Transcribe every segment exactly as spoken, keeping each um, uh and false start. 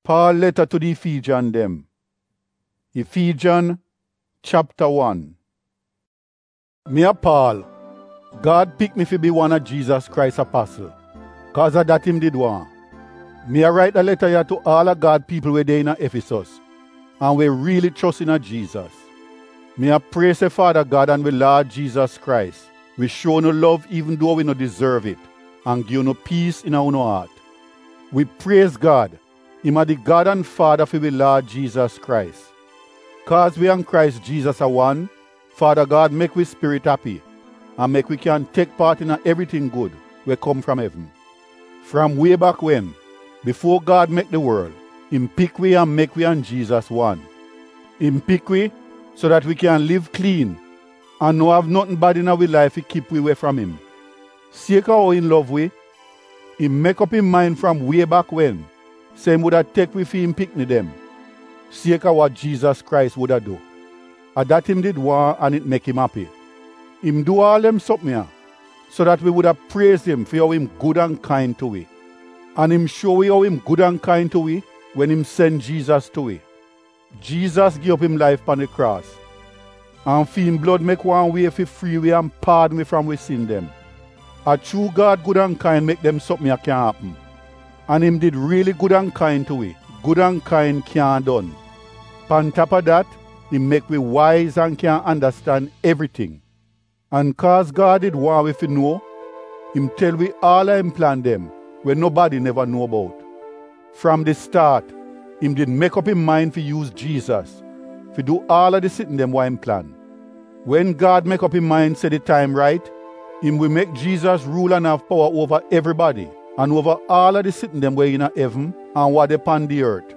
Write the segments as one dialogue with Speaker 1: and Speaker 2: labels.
Speaker 1: Paul letter to the Ephesians them. Ephesians chapter one. Me a Paul, God picked me to be one of Jesus Christ's apostle, cause of that him did want. Me a write a letter here to all of God people where they in Ephesus, and we really trust in Jesus. Me a praise the Father God and we Lord Jesus Christ. We show no love even though we no deserve it, and give no peace in our heart. We praise God, Him a the God and Father for we Lord Jesus Christ. Cause we and Christ Jesus are one, Father God make we spirit happy, and make we can take part in everything good we come from heaven. From way back when, before God make the world, Him pick we and make we and Jesus one. Him pick we so that we can live clean and no have nothing bad in our life to keep we away from Him. Sake how in love we, Him make up Him mind from way back when, say Him would have take we for Him pick me them. Sake of what Jesus Christ would have do. And that Him did want and it make Him happy. Him do all them something here, so that we would have praised Him for how Him good and kind to we. And Him show we how Him good and kind to we when Him send Jesus to we. Jesus give up Him life on the cross. And for Him blood make one way for free we and pardon we from we sin them. A true God good and kind make them something that can happen. And Him did really good and kind to we. Good and kind can done. On top of that, Him make we wise and can understand everything. And cause God did want we to know, Him tell we all of Him plan them when nobody never know about. From the start, Him did make up Him mind to use Jesus, to do all of the sitting them what Him plan. When God make up Him mind say the time right, Him will make Jesus rule and have power over everybody and over all of the sitting them way in heaven and what upon the earth.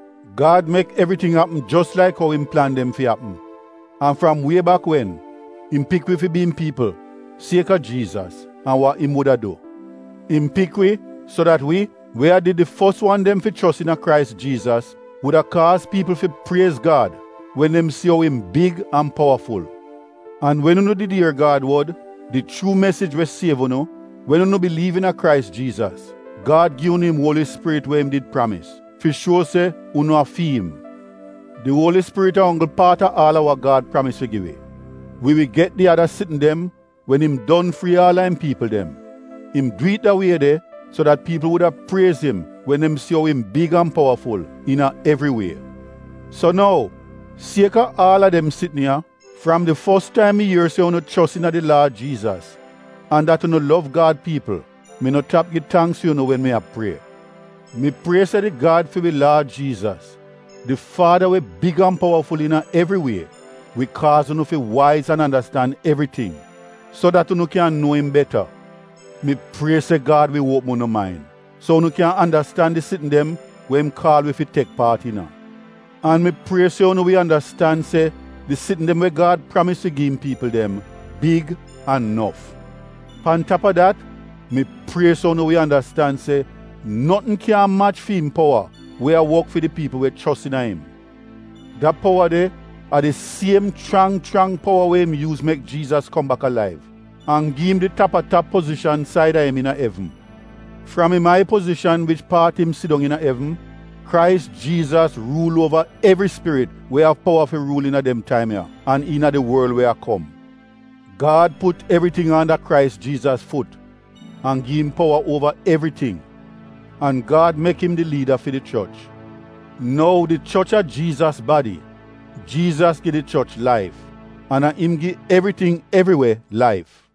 Speaker 1: God make everything happen just like how Him planned them to happen. And from way back when, Him pick we for being people, sake of Jesus and what Him would have do. Him pick we so that we, where did the first one them for trust in a Christ Jesus, would have caused people to praise God when them see how Him big and powerful. And when you did hear God word, the true message we save you, when you believe in a Christ Jesus, God give Him Holy Spirit where Him did promise. For sure say, you know feel Him. The Holy Spirit is only part of all our God promise to give. We will get the other sitting them when Him done free all Him people them. Him do it that way there so that people would have praised Him when them see how Him big and powerful in a every way. So now, sake of all of them sitting here, from the first time you hear say you no trust in the Lord Jesus and that you no love God people, me no tap give thanks to you know when me a pray. Me pray say the God for the Lord Jesus, the Father we big and powerful in a every way, we cause you to wise and understand everything, so that you can know Him better. Me pray say God will open your mind, so you can understand the sitting them when Him call we to take part in. And me pray say you we understand say the sitting them where God promised to give people them big and enough. On top of that, me pray so you we understand say nothing can match for Him power where I work for the people who trust in Him. That power there are the same strong, strong power where Him use make Jesus come back alive and give Him the top of top position side of Him in heaven. From in my position which part Him sit down in heaven, Christ Jesus rule over every spirit where have power for rule in them time here and in the world where I come. God put everything under Christ Jesus' foot and give Him power over everything. And God make Him the leader for the church. Now the church of Jesus' body, Jesus give the church life, and Him give everything everywhere life.